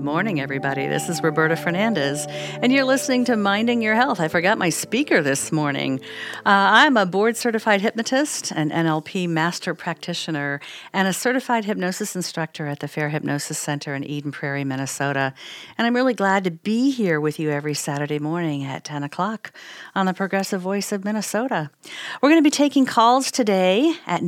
morning, everybody. This is Roberta Fernandez, and you're listening to Minding Your Health. I forgot my speaker this morning. I'm a board-certified hypnotist, an NLP master practitioner, and a certified hypnosis instructor at the Fair Hypnosis Center in Eden Prairie, Minnesota. And I'm really glad to be here with you every Saturday morning at 10 o'clock on the Progressive Voice of Minnesota. We're going to be taking calls today at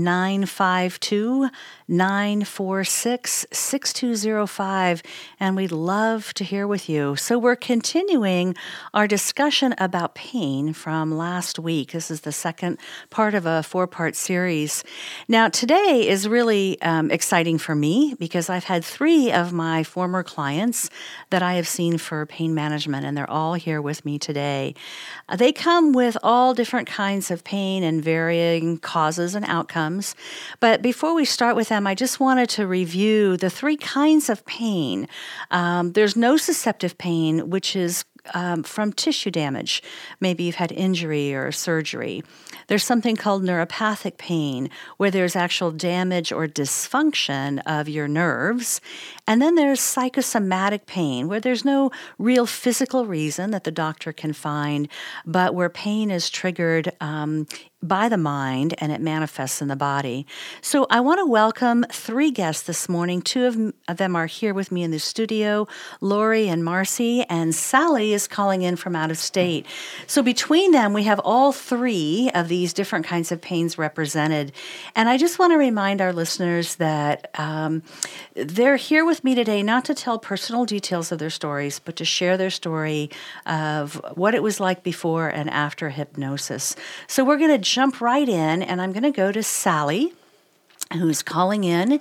952-946-6205, and we'd love to hear with you. So we're continuing our discussion about pain from last week. This is the second part of a four-part series. Now, today is really exciting for me because I've had three of my former clients that I have seen for pain management, and they're all here with me today. They come with all different kinds of pain and varying causes and outcomes. But before we start with them, I just wanted to review the three kinds of pain. There's nociceptive pain, which is from tissue damage. Maybe you've had injury or surgery. There's something called neuropathic pain, where there's actual damage or dysfunction of your nerves. And then there's psychosomatic pain, where there's no real physical reason that the doctor can find, but where pain is triggered by the mind and it manifests in the body. So I want to welcome three guests this morning. Two of them are here with me in the studio, Lori and Marcy, and Sally is calling in from out of state. So between them, we have all three of these different kinds of pains represented. And I just want to remind our listeners that they're here with me today not to tell personal details of their stories, but to share their story of what it was like before and after hypnosis. So we're going to jump right in, and I'm going to go to Sally, who's calling in.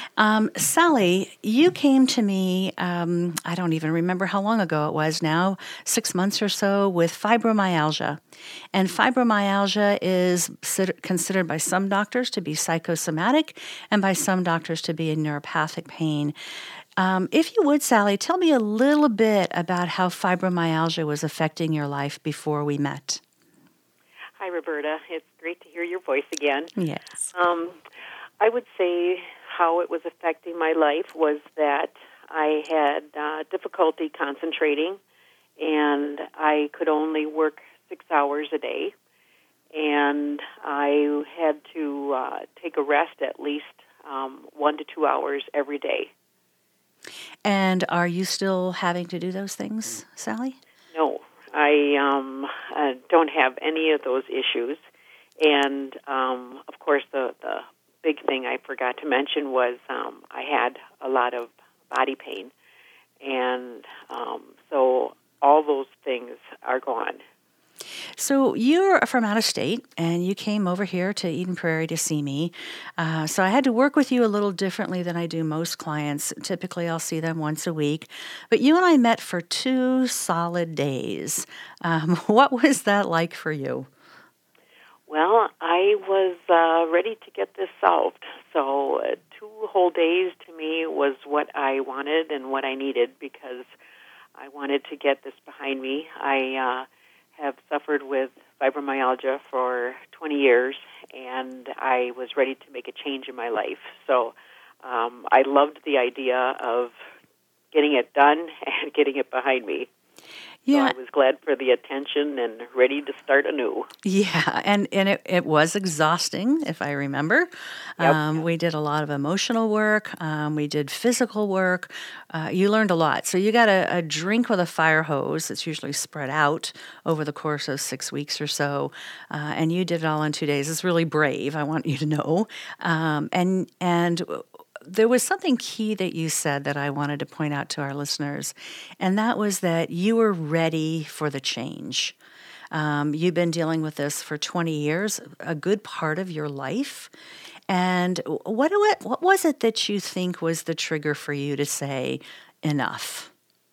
Sally, you came to me, I don't even remember how long ago it was now, 6 months or so, with fibromyalgia. And fibromyalgia is considered by some doctors to be psychosomatic and by some doctors to be a neuropathic pain. If you would, Sally, tell me a little bit about how fibromyalgia was affecting your life before we met. Hi, Roberta. It's great to hear your voice again. Yes. I would say how it was affecting my life was that I had difficulty concentrating, and I could only work 6 hours a day, and I had to take a rest at least 1 to 2 hours every day. And are you still having to do those things, Sally? No. I don't have any of those issues. And, of course, the big thing I forgot to mention was I had a lot of body pain. And so all those things are gone. So you're from out of state, and you came over here to Eden Prairie to see me. So I had to work with you a little differently than I do most clients. Typically, I'll see them once a week. But you and I met for 2 solid days. What was that like for you? Well, I was ready to get this solved. So 2 whole days to me was what I wanted and what I needed because I wanted to get this behind me. I have suffered with fibromyalgia for 20 years, and I was ready to make a change in my life. So I loved the idea of getting it done and getting it behind me. Yeah. So I was glad for the attention and ready to start anew. Yeah, and it was exhausting, if I remember. Yep. We did a lot of emotional work. We did physical work. You learned a lot. So you got a drink with a fire hose that's usually spread out over the course of 6 weeks or so, and you did it all in 2 days. It's really brave, I want you to know. And there was something key that you said that I wanted to point out to our listeners, and that was that you were ready for the change. You've been dealing with this for 20 years, a good part of your life. And what was it that you think was the trigger for you to say, enough?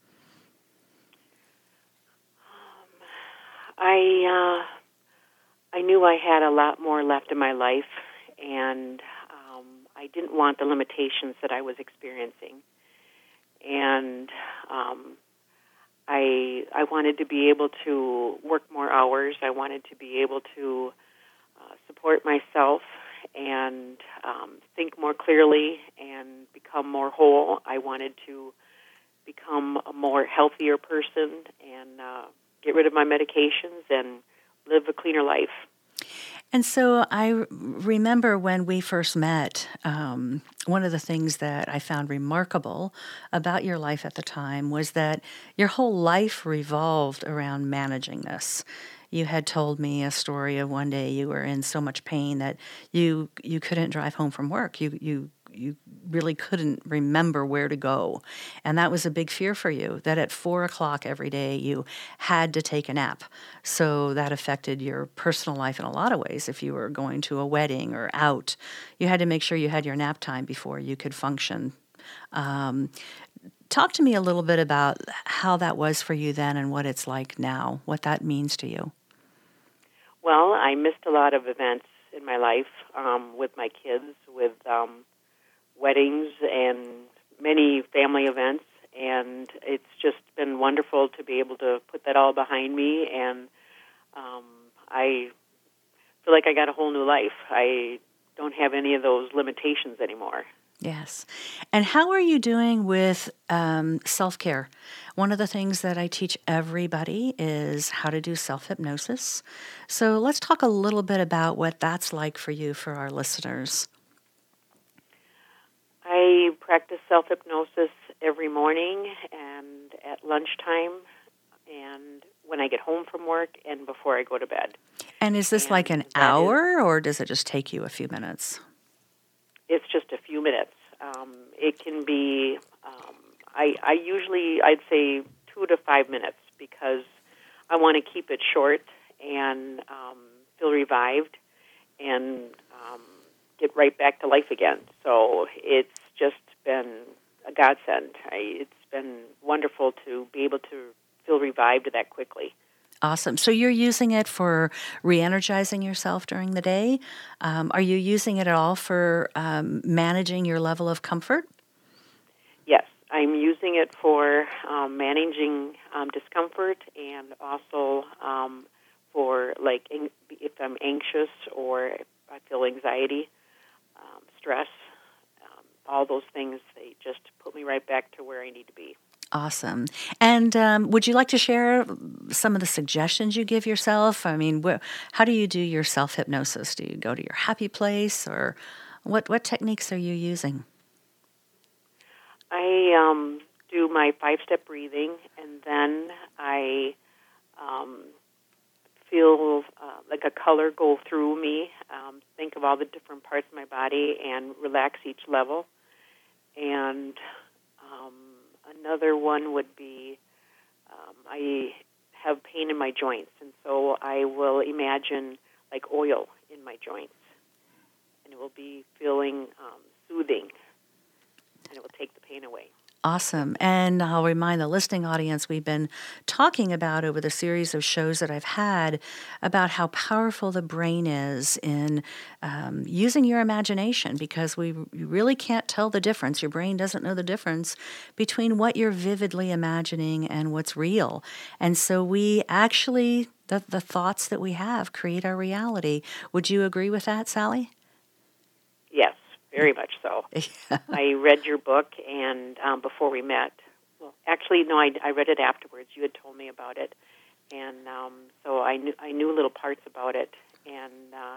I knew I had a lot more left in my life, and I didn't want the limitations that I was experiencing. And I wanted to be able to work more hours. I wanted to be able to support myself and think more clearly and become more whole. I wanted to become a more healthier person and get rid of my medications and live a cleaner life. And so I remember when we first met, one of the things that I found remarkable about your life at the time was that your whole life revolved around managing this. You had told me a story of one day you were in so much pain that you couldn't drive home from work. You really couldn't remember where to go. And that was a big fear for you, that at 4 o'clock every day you had to take a nap. So that affected your personal life in a lot of ways. If you were going to a wedding or out, you had to make sure you had your nap time before you could function. Talk to me a little bit about how that was for you then and what it's like now, what that means to you. Well, I missed a lot of events in my life with my kids, with weddings and many family events, and it's just been wonderful to be able to put that all behind me, and I feel like I got a whole new life. I don't have any of those limitations anymore. Yes. And how are you doing with self-care? One of the things that I teach everybody is how to do self-hypnosis. So let's talk a little bit about what that's like for you, for our listeners. I practice self-hypnosis every morning and at lunchtime and when I get home from work and before I go to bed. And is this like an hour or does it just take you a few minutes? It's just a few minutes. It can be, I'd say 2 to 5 minutes because I want to keep it short and feel revived and get right back to life again. So it's just been a godsend. It's been wonderful to be able to feel revived that quickly. Awesome. So you're using it for re-energizing yourself during the day. Are you using it at all for managing your level of comfort? Yes, I'm using it for managing discomfort and also for like if I'm anxious or if I feel anxiety, stress, all those things, they just put me right back to where I need to be. Awesome. And would you like to share some of the suggestions you give yourself? I mean, how do you do your self-hypnosis? Do you go to your happy place or what techniques are you using? I do my 5-step breathing, and then I feel like a color go through me, think of all the different parts of my body and relax each level. And another one would be I have pain in my joints, and so I will imagine like oil in my joints, and it will be feeling soothing, and it will take the pain away. Awesome. And I'll remind the listening audience, we've been talking about over the series of shows that I've had about how powerful the brain is in using your imagination, because you really can't tell the difference. Your brain doesn't know the difference between what you're vividly imagining and what's real. And so we actually, the thoughts that we have create our reality. Would you agree with that, Sally? Yes. Very much so. Yeah. I read your book, and before we met, well, actually, no, I read it afterwards. You had told me about it, and so I knew little parts about it, and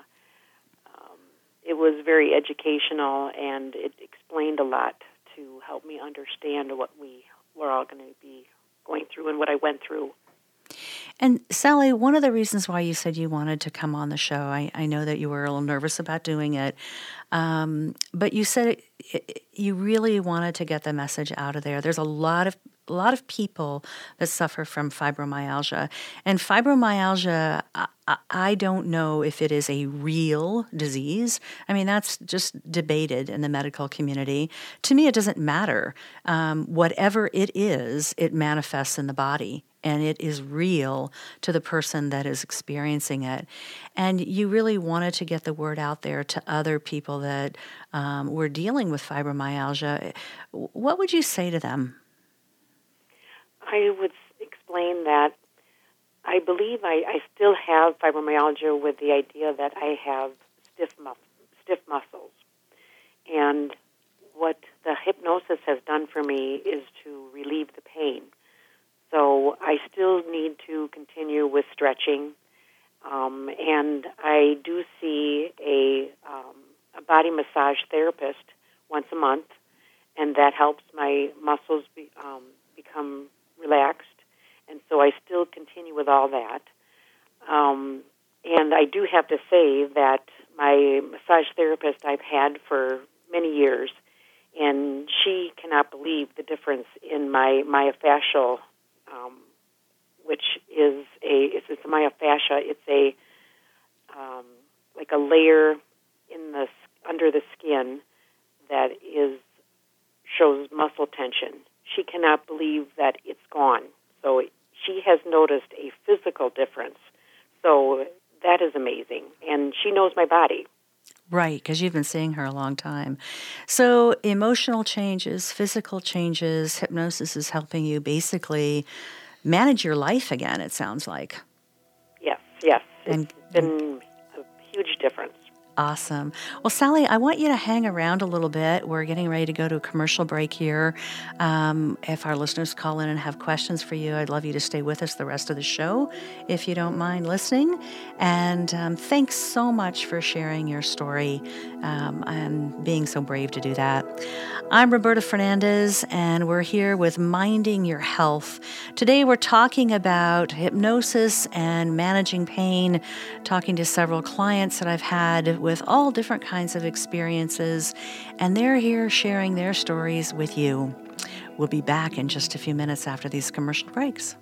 it was very educational, and it explained a lot to help me understand what we were all going to be going through and what I went through. And Sally, one of the reasons why you said you wanted to come on the show, I know that you were a little nervous about doing it, but you said you really wanted to get the message out of there. There's a lot of people that suffer from fibromyalgia, and fibromyalgia, I don't know if it is a real disease. I mean, that's just debated in the medical community. To me, it doesn't matter. Whatever it is, it manifests in the body, and it is real to the person that is experiencing it. And you really wanted to get the word out there to other people that were dealing with fibromyalgia. What would you say to them? I would explain that I believe I still have fibromyalgia with the idea that I have stiff muscles. And what the hypnosis has done for me is to relieve the pain. So I still need to continue with stretching, and I do see a body massage therapist once a month, and that helps my muscles become relaxed. And so I still continue with all that. And I do have to say that my massage therapist I've had for many years, and she cannot believe the difference in my myofascial, which is it's a myofascia. It's like a layer under the skin that shows muscle tension. She cannot believe that it's gone. So she has noticed a physical difference. So that is amazing. And she knows my body. Right, because you've been seeing her a long time. So emotional changes, physical changes, hypnosis is helping you basically manage your life again, it sounds like. Yes. It's been a huge difference. Awesome. Well, Sally, I want you to hang around a little bit. We're getting ready to go to a commercial break here. If our listeners call in and have questions for you, I'd love you to stay with us the rest of the show, if you don't mind listening. And thanks so much for sharing your story and being so brave to do that. I'm Roberta Fernandez, and we're here with Minding Your Health. Today, we're talking about hypnosis and managing pain, talking to several clients that I've had with all different kinds of experiences, and they're here sharing their stories with you. We'll be back in just a few minutes after these commercial breaks.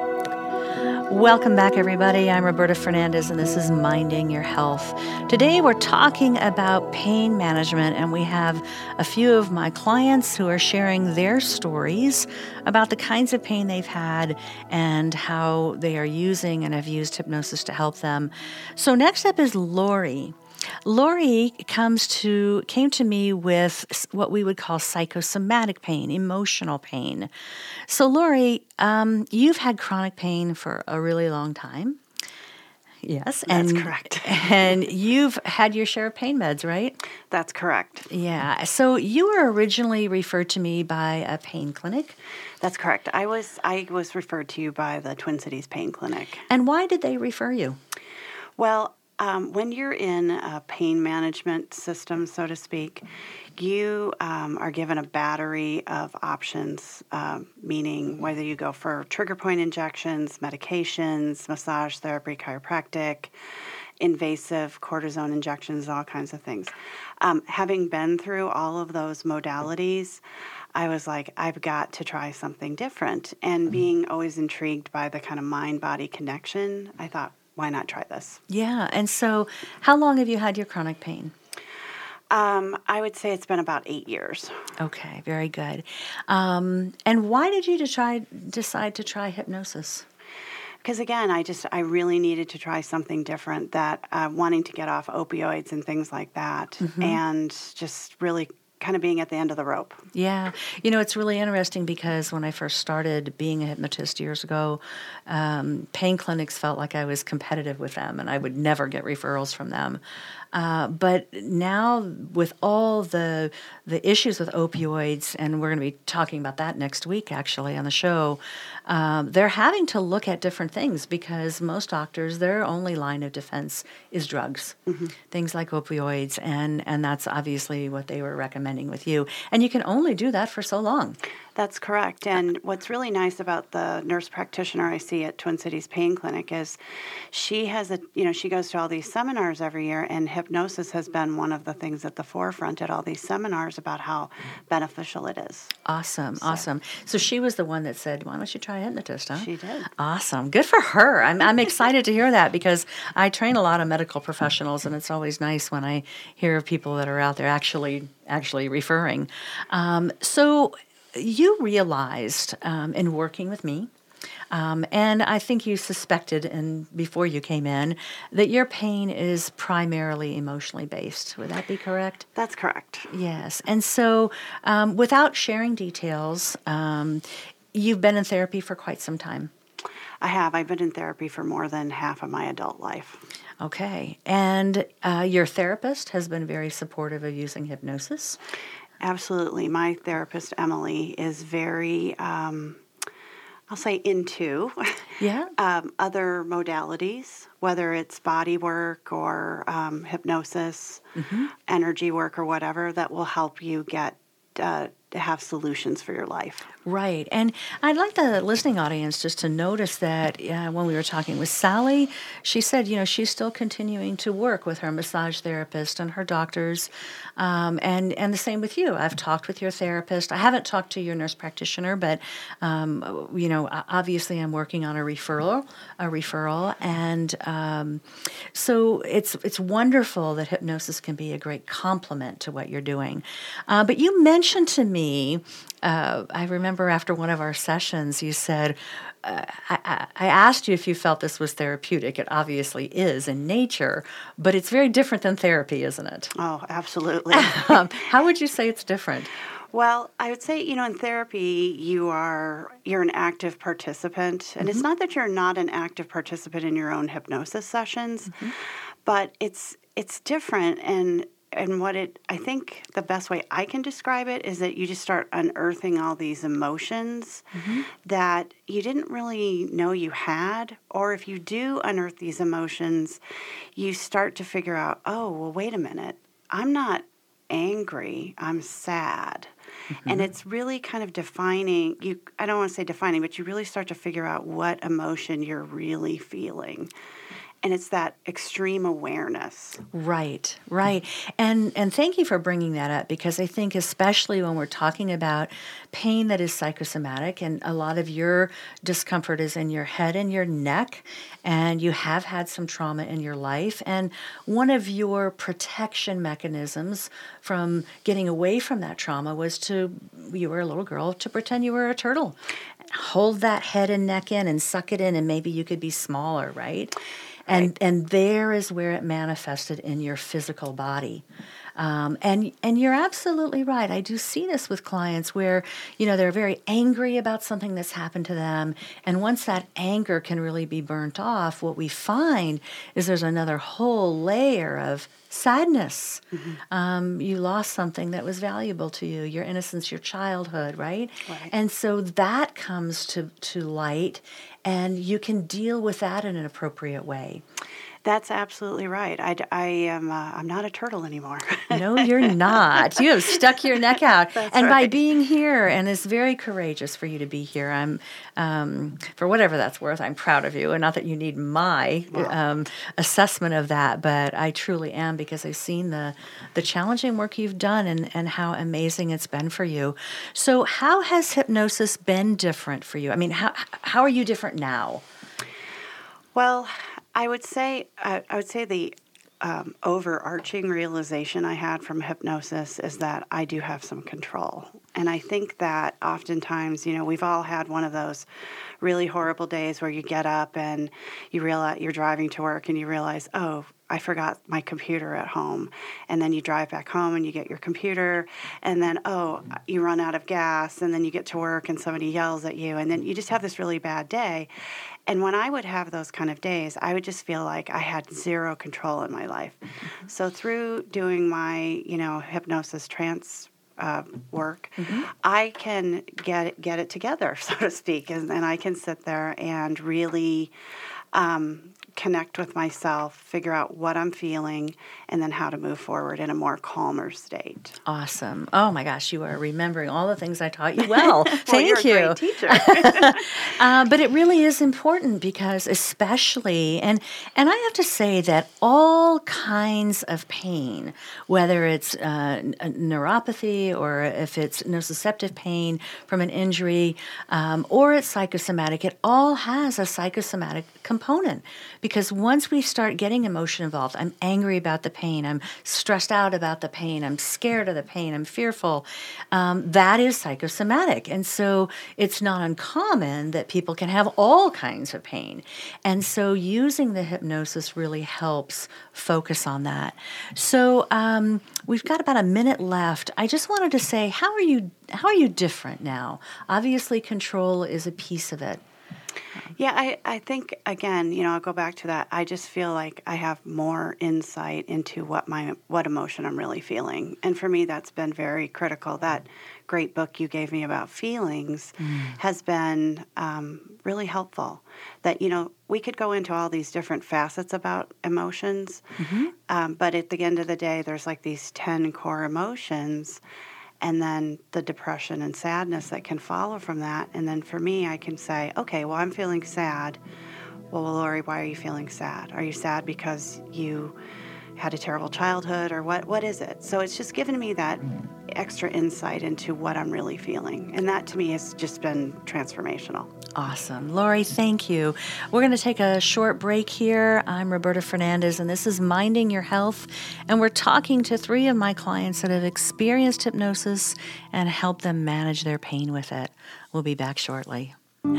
Welcome back, everybody. I'm Roberta Fernandez, and this is Minding Your Health. Today, we're talking about pain management, and we have a few of my clients who are sharing their stories about the kinds of pain they've had and how they are using and have used hypnosis to help them. So next up is Lori. Lori came to me with what we would call psychosomatic pain, emotional pain. So Lori, you've had chronic pain for a really long time. Yes. That's correct. And you've had your share of pain meds, right? That's correct. Yeah. So you were originally referred to me by a pain clinic. That's correct. I was referred to you by the Twin Cities Pain Clinic. And why did they refer you? Well, when you're in a pain management system, so to speak, you are given a battery of options, meaning whether you go for trigger point injections, medications, massage therapy, chiropractic, invasive cortisone injections, all kinds of things. Having been through all of those modalities, I was like, I've got to try something different. And being always intrigued by the kind of mind-body connection, I thought, why not try this? Yeah. And so how long have you had your chronic pain? I would say it's been about 8 years. Okay, very good. And why did you decide to try hypnosis? Because again, I really needed to try something different, that wanting to get off opioids and things like that, and just really kind of being at the end of the rope. Yeah. You know, it's really interesting because when I first started being a hypnotist years ago, pain clinics felt like I was competitive with them and I would never get referrals from them. But now with all the issues with opioids, and we're going to be talking about that next week actually on the show, they're having to look at different things because most doctors, their only line of defense is drugs, things like opioids, and that's obviously what they were recommending with you. And you can only do that for so long. That's correct. And what's really nice about the nurse practitioner I see at Twin Cities Pain Clinic is she has she goes to all these seminars every year, and hypnosis has been one of the things at the forefront at all these seminars about how beneficial it is. Awesome. So she was the one that said, why don't you try a hypnotist, huh? She did. Awesome. Good for her. I'm excited to hear that because I train a lot of medical professionals, and it's always nice when I hear of people that are out there actually referring. So you realized in working with me, and I think you suspected before you came in, that your pain is primarily emotionally based. Would that be correct? That's correct. Yes. And so without sharing details, you've been in therapy for quite some time. I have. I've been in therapy for more than half of my adult life. Okay. And your therapist has been very supportive of using hypnosis? Absolutely. My therapist, Emily, is very, I'll say, into Yeah. other modalities, whether it's body work or hypnosis, energy work, or whatever that will help you get to have solutions for your life. Right. And I'd like the listening audience just to notice that when we were talking with Sally, she said, she's still continuing to work with her massage therapist and her doctors. And the same with you. I've talked with your therapist. I haven't talked to your nurse practitioner, but, obviously I'm working on a referral. And so it's wonderful that hypnosis can be a great complement to what you're doing. But you mentioned to me, I remember after one of our sessions, you said, I asked you if you felt this was therapeutic. It obviously is in nature, but it's very different than therapy, isn't it? Oh, absolutely. How would you say it's different? Well, I would say, in therapy, you're an active participant. And it's not that you're not an active participant in your own hypnosis sessions, but it's different. And I think the best way I can describe it is that you just start unearthing all these emotions that you didn't really know you had. Or if you do unearth these emotions, you start to figure out, oh, well, wait a minute. I'm not angry. I'm sad. And it's really kind of defining, I don't want to say defining, but you really start to figure out what emotion you're really feeling. And it's that extreme awareness. Right. And thank you for bringing that up, because I think especially when we're talking about pain that is psychosomatic, and a lot of your discomfort is in your head and your neck, and you have had some trauma in your life. And one of your protection mechanisms from getting away from that trauma was you were a little girl, to pretend you were a turtle. Hold that head and neck in and suck it in, and maybe you could be smaller, right? And there is where it manifested in your physical body. And you're absolutely right. I do see this with clients where, they're very angry about something that's happened to them. And once that anger can really be burnt off, what we find is there's another whole layer of sadness. You lost something that was valuable to you, your innocence, your childhood, right? And so that comes to light, and you can deal with that in an appropriate way. That's absolutely right. I'm not a turtle anymore. No, you're not. You have stuck your neck out. That's and right. By being here, and it's very courageous for you to be here. I'm, for whatever that's worth, I'm proud of you. And not that you need my assessment of that, but I truly am, because I've seen the challenging work you've done and how amazing it's been for you. So how has hypnosis been different for you? I mean, how are you different now? Well, I would say the overarching realization I had from hypnosis is that I do have some control. And I think that oftentimes, we've all had one of those really horrible days where you get up and you realize you're driving to work and you realize, oh, I forgot my computer at home. And then you drive back home and you get your computer, and then, oh, you run out of gas, and then you get to work and somebody yells at you, and then you just have this really bad day. And when I would have those kind of days, I would just feel like I had zero control in my life. So through doing my, hypnosis trance work, I can get it together, so to speak, and I can sit there and really connect with myself, figure out what I'm feeling, and then how to move forward in a more calmer state. Awesome. Oh my gosh, you are remembering all the things I taught you well. Thank you. You're a great teacher. But it really is important, because especially, and I have to say that all kinds of pain, whether it's neuropathy or if it's nociceptive pain from an injury, or it's psychosomatic, it all has a psychosomatic component. Because once we start getting emotion involved, I'm angry about the pain, I'm stressed out about the pain, I'm scared of the pain, I'm fearful, that is psychosomatic. And so it's not uncommon that people can have all kinds of pain. And so using the hypnosis really helps focus on that. So we've got about a minute left. I just wanted to say, how are you different now? Obviously, control is a piece of it. Yeah, I think, again, I'll go back to that. I just feel like I have more insight into what emotion I'm really feeling. And for me, that's been very critical. That great book you gave me about feelings has been really helpful. That, we could go into all these different facets about emotions, but at the end of the day, there's like these 10 core emotions. And then the depression and sadness that can follow from that. And then for me, I can say, okay, well, I'm feeling sad. Well, Lori, why are you feeling sad? Are you sad because you had a terrible childhood, or what is it? So it's just given me that extra insight into what I'm really feeling. And that to me has just been transformational. Awesome. Lori, thank you. We're going to take a short break here. I'm Roberta Fernandez, and this is Minding Your Health. And we're talking to 3 of my clients that have experienced hypnosis and helped them manage their pain with it. We'll be back shortly.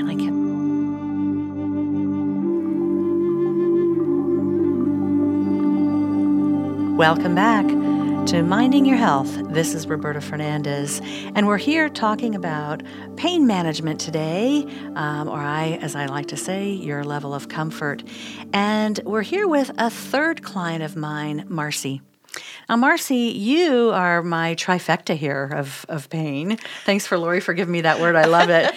Welcome back to Minding Your Health. This is Roberta Fernandez, and we're here talking about pain management today, as I like to say, your level of comfort. And we're here with a third client of mine, Marcy. Now, Marcy, you are my trifecta here of pain. Thanks for Lori for giving me that word. I love it.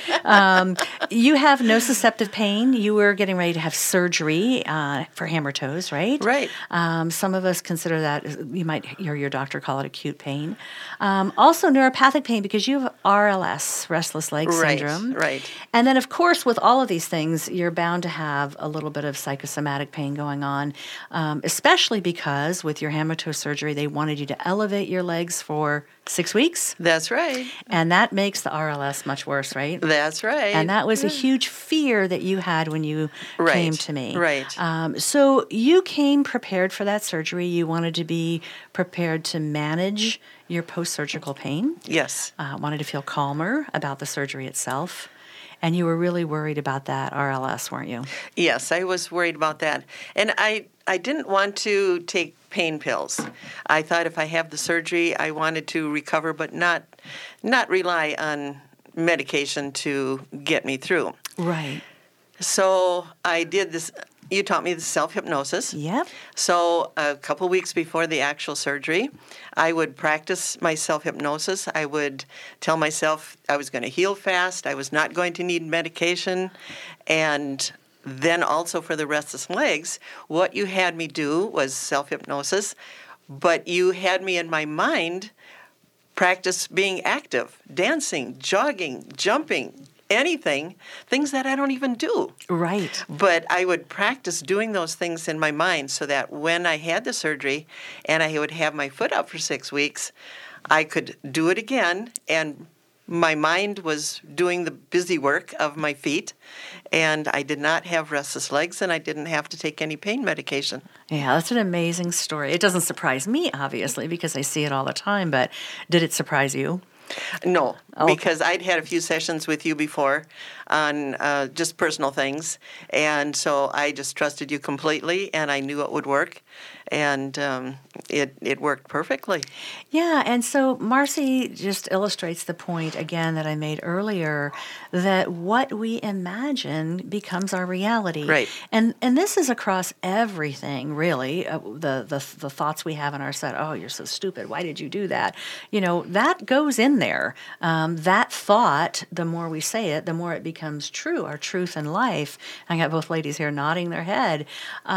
You have nociceptive pain. You were getting ready to have surgery for hammer toes, right? Right. Some of us consider that, you might hear your doctor call it acute pain. Also neuropathic pain because you have RLS, restless leg syndrome. Right. And then, of course, with all of these things, you're bound to have a little bit of psychosomatic pain going on, especially because with your hammer toe surgery, they wanted you to elevate your legs for 6 weeks. That's right. And that makes the RLS much worse, right? That's right. And that was a huge fear that you had when you came to me. Right. So you came prepared for that surgery. You wanted to be prepared to manage your post-surgical pain. Yes. Wanted to feel calmer about the surgery itself. And you were really worried about that RLS, weren't you? Yes, I was worried about that. And I didn't want to take pain pills. I thought if I have the surgery, I wanted to recover, but not rely on medication to get me through. Right. So I did this. You taught me the self-hypnosis. Yep. So a couple weeks before the actual surgery, I would practice my self-hypnosis. I would tell myself I was going to heal fast. I was not going to need medication. And then also for the restless legs, what you had me do was self-hypnosis, but you had me in my mind practice being active, dancing, jogging, jumping, anything, things that I don't even do. Right. But I would practice doing those things in my mind so that when I had the surgery and I would have my foot up for 6 weeks, I could do it again, and my mind was doing the busy work of my feet, and I did not have restless legs, and I didn't have to take any pain medication. Yeah, that's an amazing story. It doesn't surprise me, obviously, because I see it all the time, but did it surprise you? No, Okay. because I'd had a few sessions with you before on just personal things, and so I just trusted you completely, and I knew it would work, and it worked perfectly. Yeah, and so Marcy just illustrates the point again that I made earlier, that what we imagine becomes our reality. Right. And this is across everything, really. The thoughts we have in our set. Oh, you're so stupid. Why did you do that? That goes in there. That thought, the more we say it, the more it becomes true. Our truth in life. I got both ladies here nodding their head.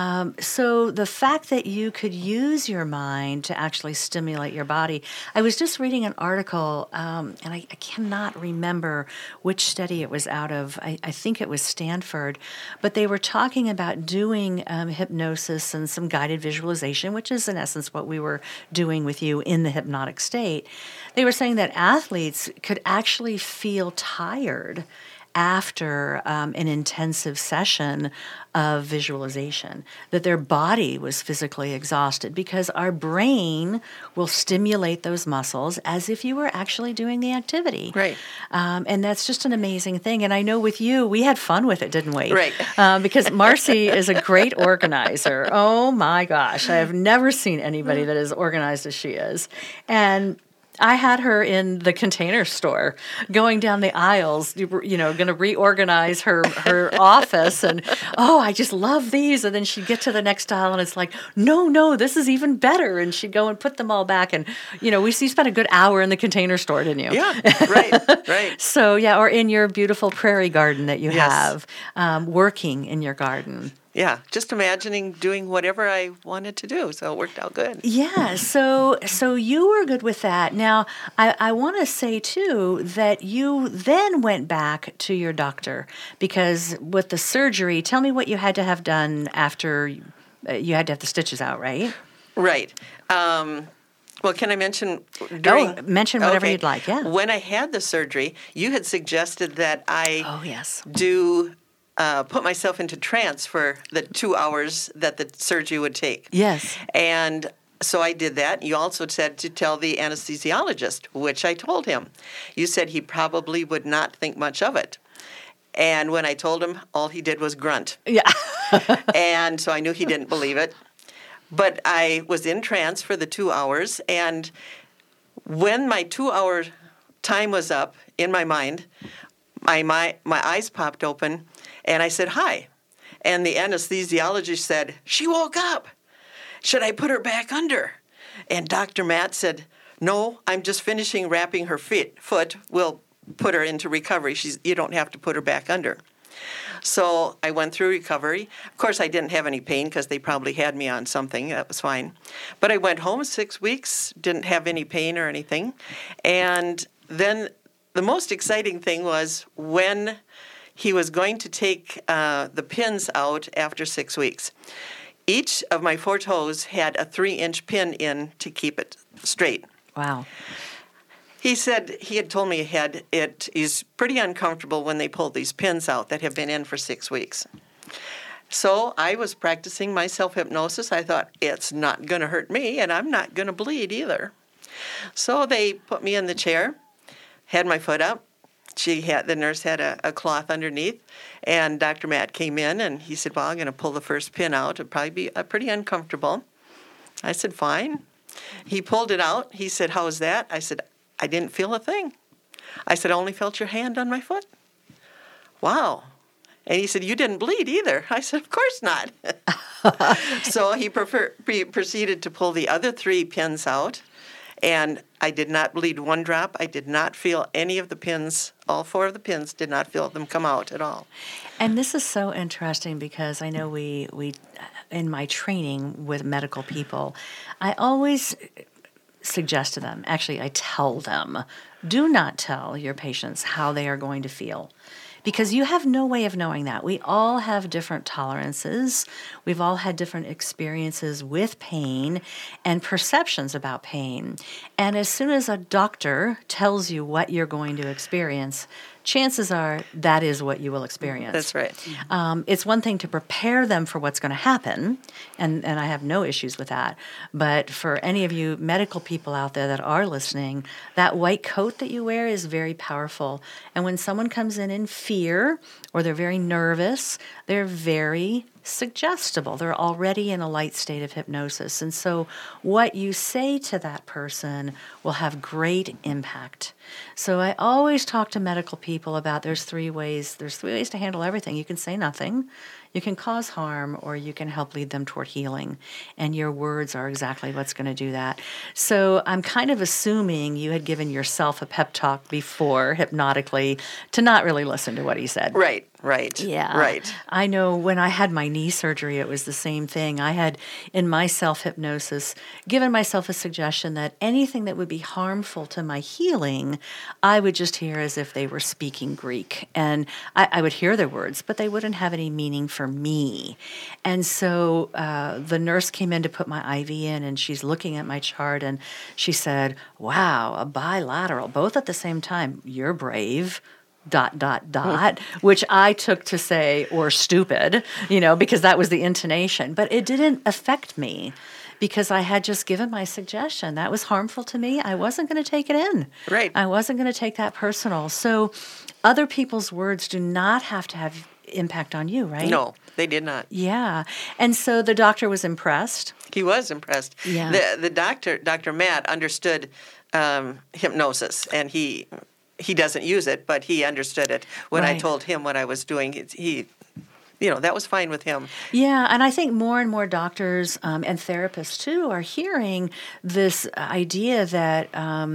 So the fact that you could use your mind to actually stimulate your body. I was just reading an article, and I cannot remember which study it was out of. I think it was Stanford, but they were talking about doing hypnosis and some guided visualization, which is in essence what we were doing with you in the hypnotic state. They were saying that athletes could actually feel tired after an intensive session of visualization, that their body was physically exhausted because our brain will stimulate those muscles as if you were actually doing the activity. Right. And that's just an amazing thing. And I know with you, we had fun with it, didn't we? Right. Because Marcy is a great organizer. Oh my gosh, I have never seen anybody that is organized as she is. And I had her in the Container Store, going down the aisles, going to reorganize her office, and I just love these. And then she'd get to the next aisle, and it's like, no, this is even better. And she'd go and put them all back. And you spent a good hour in the Container Store, didn't you? Yeah, right. So or in your beautiful prairie garden that you have, working in your garden. Yeah, just imagining doing whatever I wanted to do, so it worked out good. Yeah, so you were good with that. Now, I want to say, too, that you then went back to your doctor, because with the surgery, tell me what you had to have done after you had to have the stitches out, right? Right. Well, can I mention mention whatever you'd like, yeah. When I had the surgery, you had suggested that I yes. do... put myself into trance for the 2 hours that the surgery would take. Yes. And so I did that. You also said to tell the anesthesiologist, which I told him. You said he probably would not think much of it. And when I told him, all he did was grunt. Yeah. And so I knew he didn't believe it. But I was in trance for the 2 hours. And when my 2-hour time was up in my mind, my eyes popped open. And I said, hi. And the anesthesiologist said, she woke up. Should I put her back under? And Dr. Matt said, no, I'm just finishing wrapping her foot. We'll put her into recovery. You don't have to put her back under. So I went through recovery. Of course, I didn't have any pain because they probably had me on something. That was fine. But I went home 6 weeks, didn't have any pain or anything. And then the most exciting thing was when he was going to take the pins out after 6 weeks. Each of my 4 toes had a 3-inch pin in to keep it straight. Wow. He said he had told me it is pretty uncomfortable when they pull these pins out that have been in for 6 weeks. So I was practicing my self-hypnosis. I thought, it's not going to hurt me, and I'm not going to bleed either. So they put me in the chair, had my foot up. The nurse had a cloth underneath, and Dr. Matt came in, and he said, well, I'm going to pull the first pin out. It'll probably be pretty uncomfortable. I said, fine. He pulled it out. He said, how was that? I said, I didn't feel a thing. I said, I only felt your hand on my foot. Wow. And he said, you didn't bleed either. I said, of course not. So he proceeded to pull the other 3 pins out. And I did not bleed 1 drop. I did not feel any of the pins. All 4 of the pins did not feel them come out at all. And this is so interesting because I know we in my training with medical people, I always suggest to them, actually I tell them, do not tell your patients how they are going to feel. Because you have no way of knowing that. We all have different tolerances. We've all had different experiences with pain and perceptions about pain. And as soon as a doctor tells you what you're going to experience, chances are that is what you will experience. That's right. It's one thing to prepare them for what's going to happen, and I have no issues with that. But for any of you medical people out there that are listening, that white coat that you wear is very powerful. And when someone comes in fear or they're very nervous, they're very suggestible. They're already in a light state of hypnosis. And so what you say to that person will have great impact. So I always talk to medical people about there's three ways to handle everything. You can say nothing, you can cause harm, or you can help lead them toward healing. And your words are exactly what's going to do that. So I'm kind of assuming you had given yourself a pep talk before hypnotically to not really listen to what he said. Right. Yeah. Right. I know when I had my knee surgery, it was the same thing. I had, in my self-hypnosis, given myself a suggestion that anything that would be harmful to my healing, I would just hear as if they were speaking Greek. And I would hear their words, but they wouldn't have any meaning for me. And so the nurse came in to put my IV in, and she's looking at my chart, and she said, wow, a bilateral, both at the same time. You're brave. ... which I took to say, or stupid, because that was the intonation. But it didn't affect me because I had just given my suggestion. That was harmful to me. I wasn't going to take it in. Right. I wasn't going to take that personal. So other people's words do not have to have impact on you, right? No, they did not. Yeah. And so the doctor was impressed. He was impressed. Yeah. The doctor, Dr. Matt, understood hypnosis, and he doesn't use it, but he understood it when I Right. told him what I was doing. He that was fine with him. Yeah, and I think more and more doctors and therapists too are hearing this idea that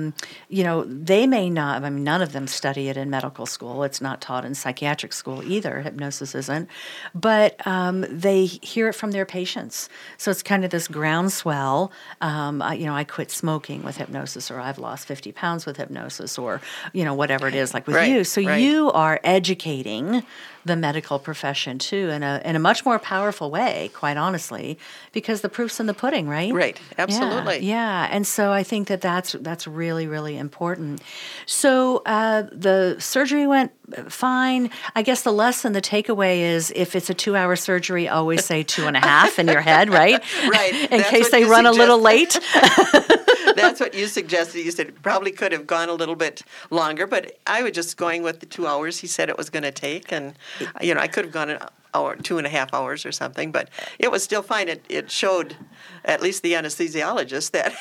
they may not. I mean, none of them study it in medical school. It's not taught in psychiatric school either. Hypnosis isn't, but they hear it from their patients. So it's kind of this groundswell. I quit smoking with hypnosis, or I've lost 50 pounds with hypnosis, or whatever it is, like with Right, you. So right. you are educating the medical profession too in a much more powerful way, quite honestly, because the proof's in the pudding, right? Right, absolutely. Yeah. And so I think that's really, really important. So the surgery went fine. I guess the lesson, the takeaway is, if it's a 2-hour surgery, always say 2.5 in your head, right? Right. In That's case what they you run a little late. suggested. That's what you suggested. You said it probably could have gone a little bit longer, but I was just going with the 2 hours he said it was going to take, and I could have gone an hour, 2.5 hours or something, but it was still fine. It showed, at least the anesthesiologist, that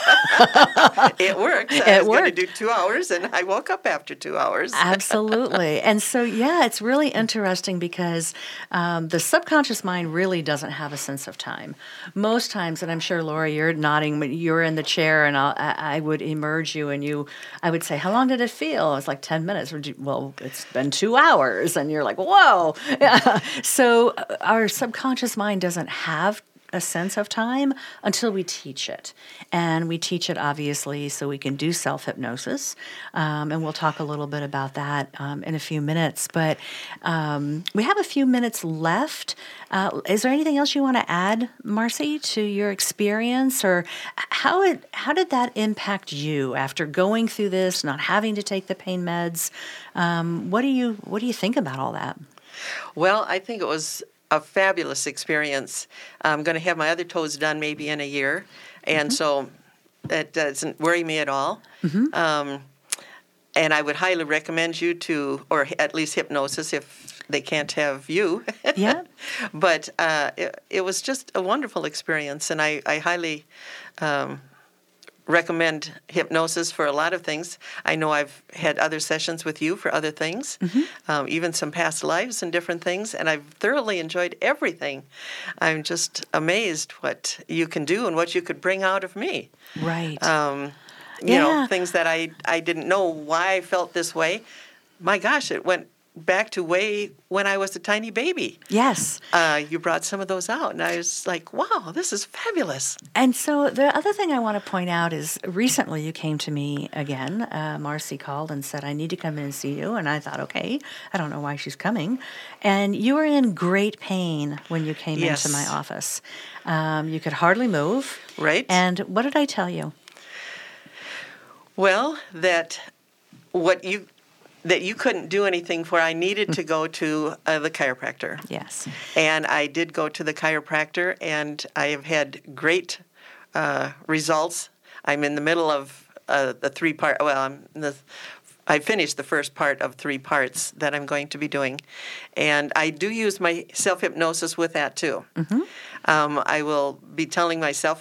it worked. I was going to do 2 hours, and I woke up after 2 hours. Absolutely. And so, it's really interesting because the subconscious mind really doesn't have a sense of time. Most times, and I'm sure, Laura, you're nodding, when you're in the chair and I would emerge you and I would say, how long did it feel? It's like 10 minutes. Well, it's been 2 hours. And you're like, whoa. So our subconscious mind doesn't have a sense of time until we teach it. And we teach it, obviously, so we can do self-hypnosis. And we'll talk a little bit about that in a few minutes. But we have a few minutes left. Is there anything else you want to add, Marcy, to your experience? Or how did that impact you after going through this, not having to take the pain meds? What do you think about all that? Well, I think it was a fabulous experience. I'm going to have my other toes done maybe in a year, and so it doesn't worry me at all. And I would highly recommend you to, or at least hypnosis if they can't have you. Yeah. But it was just a wonderful experience, and I highly recommend hypnosis for a lot of things. I know I've had other sessions with you for other things, even some past lives and different things, and I've thoroughly enjoyed everything. I'm just amazed what you can do and what you could bring out of me. Right. Things that I didn't know why I felt this way. My gosh, it went back to way when I was a tiny baby. Yes. You brought some of those out, and I was like, wow, this is fabulous. And so the other thing I want to point out is recently you came to me again. Marcy called and said, I need to come in and see you. And I thought, okay, I don't know why she's coming. And you were in great pain when you came into my office. You could hardly move. Right. And what did I tell you? Well, that you couldn't do anything for. I needed to go to the chiropractor. Yes. And I did go to the chiropractor, and I have had great results. I'm in the middle of the 3-part. Well, I finished the first part of 3 parts that I'm going to be doing, and I do use my self-hypnosis with that too. I will be telling myself,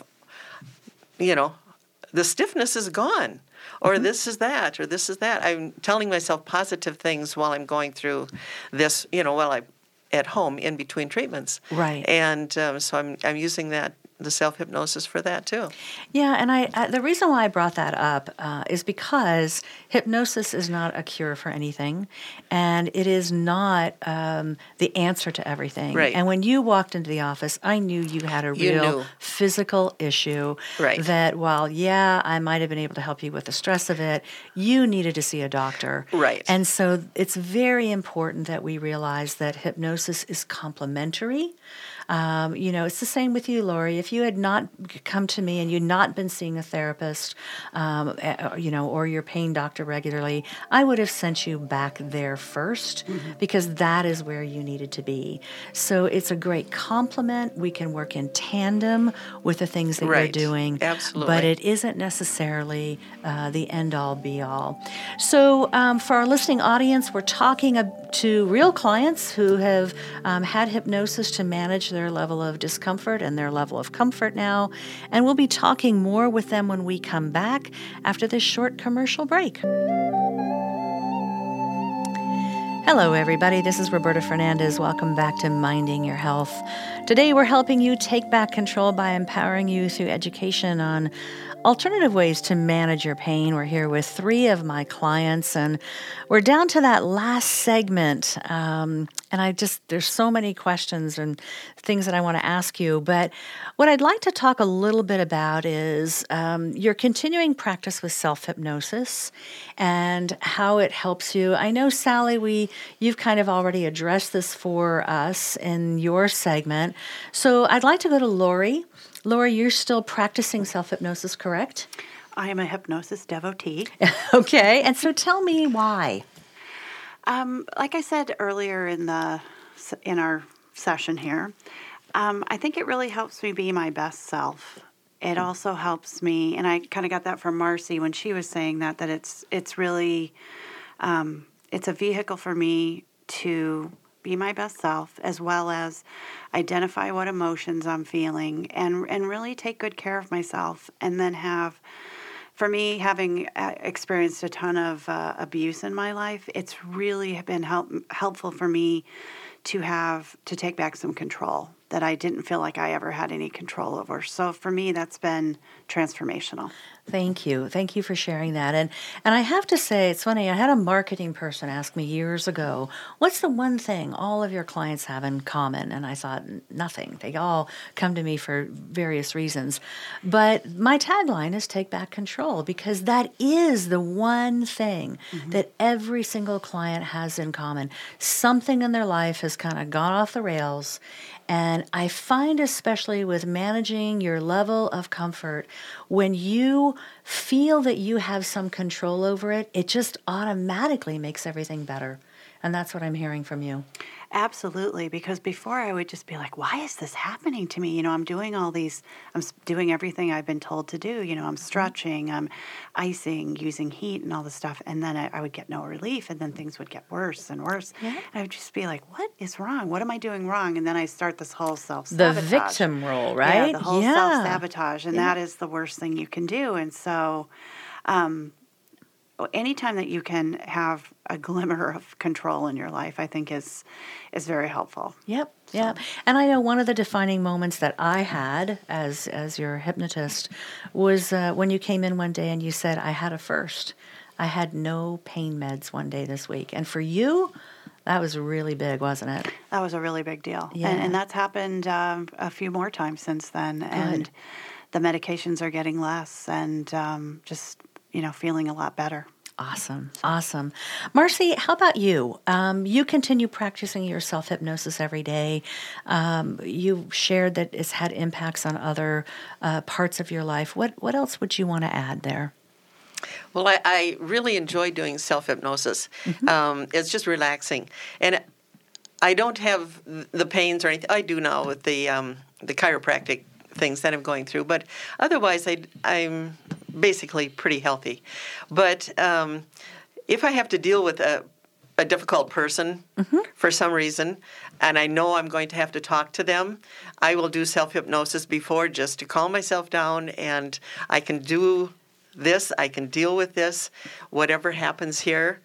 the stiffness is gone. Or this is that, or this is that. I'm telling myself positive things while I'm going through this, while I'm at home in between treatments. Right. And so I'm using the self-hypnosis for that too. Yeah, and the reason why I brought that up is because hypnosis is not a cure for anything, and it is not the answer to everything. Right. And when you walked into the office, I knew you had a real physical issue. Right. That while, I might have been able to help you with the stress of it, you needed to see a doctor. Right. And so it's very important that we realize that hypnosis is complementary. It's the same with you, Lori. If you had not come to me and you'd not been seeing a therapist, or your pain doctor regularly, I would have sent you back there first because that is where you needed to be. So it's a great complement. We can work in tandem with the things that we're doing. Absolutely. But it isn't necessarily the end-all, be-all. So for our listening audience, we're talking to real clients who have had hypnosis to manage their level of discomfort and their level of comfort now. And we'll be talking more with them when we come back after this short commercial break. Hello, everybody. This is Roberta Fernandez. Welcome back to Minding Your Health. Today, we're helping you take back control by empowering you through education on alternative ways to manage your pain. We're here with 3 of my clients, and we're down to that last segment. And there's so many questions and things that I want to ask you. But what I'd like to talk a little bit about is your continuing practice with self-hypnosis and how it helps you. I know, Sally, you've kind of already addressed this for us in your segment. So I'd like to go to Lori. Lori, you're still practicing self-hypnosis, correct? I am a hypnosis devotee. Okay, and so tell me why. Like I said earlier in our session here, I think it really helps me be my best self. It also helps me, and I kind of got that from Marcy when she was saying that it's really it's a vehicle for me to be my best self, as well as identify what emotions I'm feeling and really take good care of myself. And then for me, having experienced a ton of abuse in my life, it's really been helpful for me to take back some control that I didn't feel like I ever had any control over. So for me, that's been transformational. Thank you. Thank you for sharing that. And I have to say, it's funny, I had a marketing person ask me years ago, what's the one thing all of your clients have in common? And I thought, nothing. They all come to me for various reasons. But my tagline is take back control, because that is the one thing that every single client has in common. Something in their life has kind of gone off the rails. And I find, especially with managing your level of comfort, when you feel that you have some control over it, it just automatically makes everything better. And that's what I'm hearing from you. Absolutely, because before I would just be like, why is this happening to me? I'm doing I'm doing everything I've been told to do. I'm stretching, I'm icing, using heat and all this stuff. And then I would get no relief, and then things would get worse and worse. Yeah. And I would just be like, what is wrong? What am I doing wrong? And then I start this whole self-sabotage. The victim role, right? Yeah, the whole self-sabotage. And that is the worst thing you can do. And so anytime that you can have a glimmer of control in your life, I think is very helpful. Yep. And I know one of the defining moments that I had as your hypnotist was when you came in one day and you said, I had a first. I had no pain meds one day this week. And for you, that was really big, wasn't it? That was a really big deal. Yeah. And that's happened a few more times since then. Good. And the medications are getting less and just, feeling a lot better. Awesome. Marcy, how about you? You continue practicing your self-hypnosis every day. You shared that it's had impacts on other parts of your life. What else would you want to add there? Well, I really enjoy doing self-hypnosis. It's just relaxing. And I don't have the pains or anything. I do now with the chiropractic things that I'm going through. But otherwise, I'm basically pretty healthy. But if I have to deal with a difficult person for some reason, and I know I'm going to have to talk to them, I will do self-hypnosis before just to calm myself down, and I can do this, I can deal with this, whatever happens here.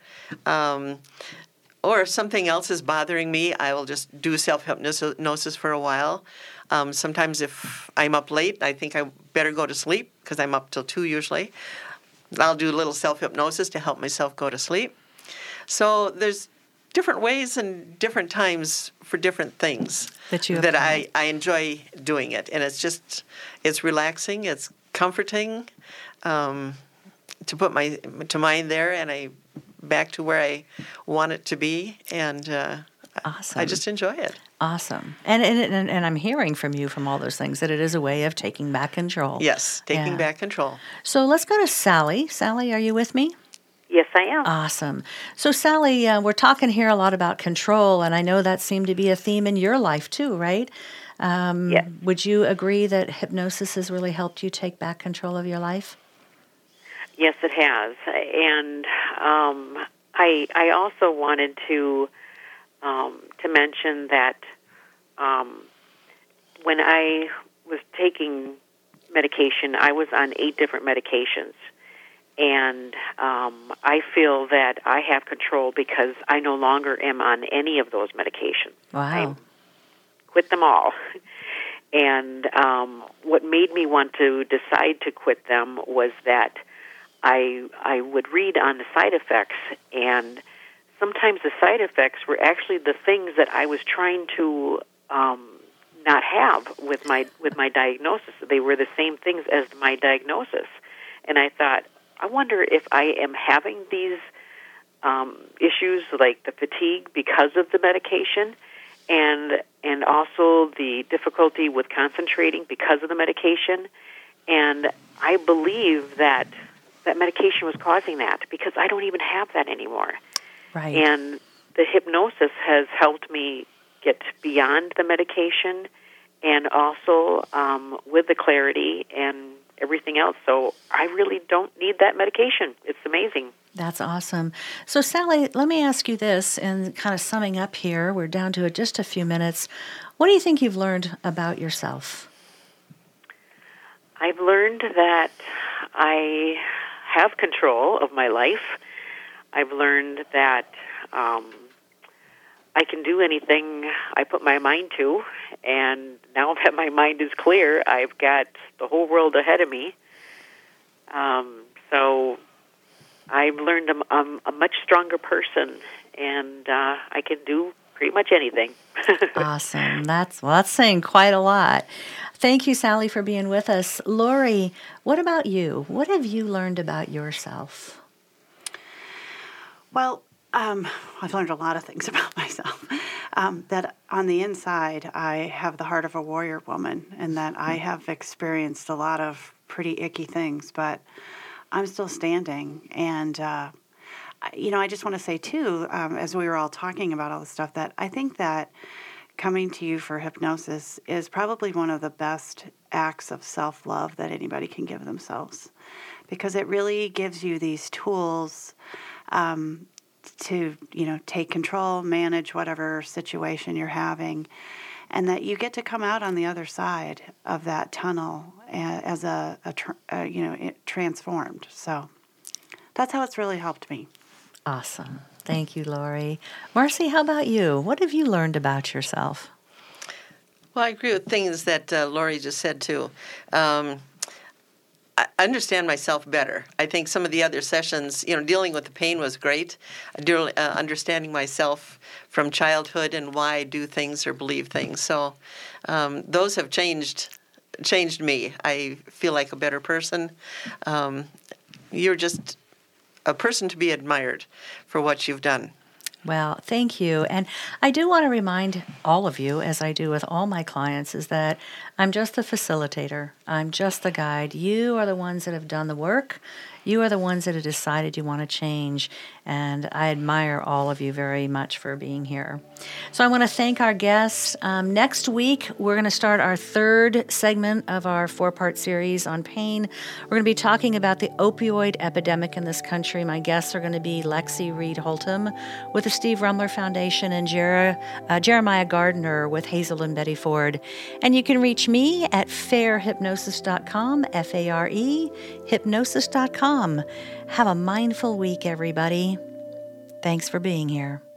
Or if something else is bothering me, I will just do self-hypnosis for a while. Sometimes if I'm up late, I think I better go to sleep because I'm up till 2 usually. I'll do a little self-hypnosis to help myself go to sleep. So there's different ways and different times for different things that I enjoy doing it. And it's relaxing, it's comforting to put to mind there, and I back to where I want it to be, and awesome. I just enjoy it. Awesome. And I'm hearing from you from all those things that it is a way of taking back control. Yes, taking back control. So let's go to Sally. Sally, are you with me? Yes, I am. Awesome. So Sally, we're talking here a lot about control, and I know that seemed to be a theme in your life too, right? Yes. Would you agree that hypnosis has really helped you take back control of your life? Yes, it has. And I also wanted to to mention that when I was taking medication, I was on 8 different medications. And I feel that I have control because I no longer am on any of those medications. Wow. I quit them all. And what made me want to decide to quit them was that I would read on the side effects, and sometimes the side effects were actually the things that I was trying to not have with my diagnosis. They were the same things as my diagnosis. And I thought, I wonder if I am having these issues like the fatigue because of the medication, and also the difficulty with concentrating because of the medication. And I believe that medication was causing that because I don't even have that anymore. Right. And the hypnosis has helped me get beyond the medication, and also with the clarity and everything else. So I really don't need that medication. It's amazing. That's awesome. So, Sally, let me ask you this, and kind of summing up here, we're down to just a few minutes. What do you think you've learned about yourself? I've learned that I have control of my life. I've learned that I can do anything I put my mind to, and now that my mind is clear, I've got the whole world ahead of me. So I've learned I'm a much stronger person, and I can do pretty much anything. Awesome. That's saying quite a lot. Thank you, Sally, for being with us. Lori, what about you? What have you learned about yourself? Well, I've learned a lot of things about myself. That on the inside, I have the heart of a warrior woman, and that I have experienced a lot of pretty icky things, but I'm still standing. And, I just want to say, too, as we were all talking about all this stuff, that I think that coming to you for hypnosis is probably one of the best acts of self-love that anybody can give themselves, because it really gives you these tools to, take control, manage whatever situation you're having, and that you get to come out on the other side of that tunnel as transformed. So that's how it's really helped me. Awesome. Thank you, Lori. Marcy, how about you? What have you learned about yourself? Well, I agree with things that Lori just said, too. I understand myself better. I think some of the other sessions, dealing with the pain was great. Understanding myself from childhood and why I do things or believe things. So those have changed me. I feel like a better person. You're just a person to be admired for what you've done. Well, thank you. And I do want to remind all of you, as I do with all my clients, is that I'm just the facilitator. I'm just the guide. You are the ones that have done the work. You are the ones that have decided you want to change. And I admire all of you very much for being here. So I want to thank our guests. Next week, we're going to start our 3rd segment of our 4-part series on pain. We're going to be talking about the opioid epidemic in this country. My guests are going to be Lexi Reed Holtum with the Steve Rumler Foundation and Jeremiah Gardner with Hazel and Betty Ford. And you can reach me at farehypnosis.com, F-A-R-E, hypnosis.com. Have a mindful week, everybody. Thanks for being here.